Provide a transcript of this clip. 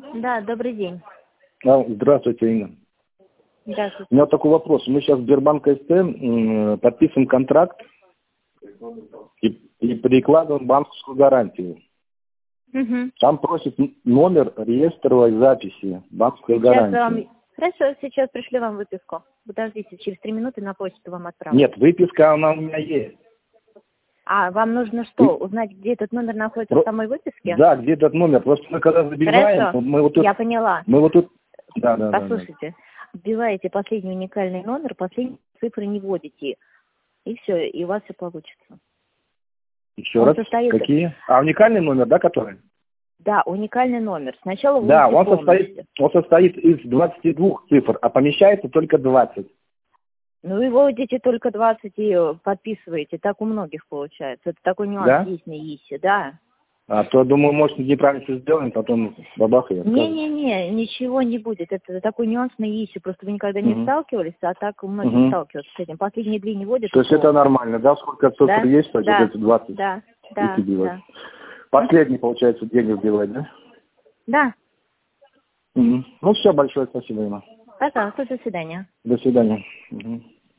Да, добрый день. Здравствуйте, Инна. Здравствуйте. У меня такой вопрос. Мы сейчас в Сбербанк СТ подписываем контракт и перекладываем банковскую гарантию. Угу. Там просит номер реестровой записи банковской гарантии. Хорошо, сейчас пришлю вам выписку. Подождите, через 3 минуты на почту вам отправлю. Нет, выписка она у меня есть. А, вам нужно что, узнать, где этот номер находится в самой выписке? Да, где этот номер. Просто мы когда забиваем, Хорошо, мы вот тут... я поняла. Мы вот тут... Да. Послушайте, вбиваете последний уникальный номер, последние цифры не вводите. И все, и у вас все получится. Еще Он раз, состоит... какие? А, уникальный номер, да, который? Да, уникальный номер. Сначала Да, вводите он состоит из 22 цифр, а помещается только 20. Ну, вы вводите только 20 и подписываете. Так у многих получается. Это такой нюанс Да? есть на ИСе, да. А то, думаю, может, неправильно все сделаем, потом бабах и откажет. Не-не-не, ничего не будет. Это такой нюанс на ИСе. Просто вы никогда не сталкивались, а так многие сталкиваются с этим. Последние 2 не вводят. То есть это нормально, да? Сколько цифр есть, так да, вот эти 20? Да. Последний, получается, деньги вбивать, да? Да. Ну, все, большое спасибо, Инна. Пожалуйста, до свидания. До свидания.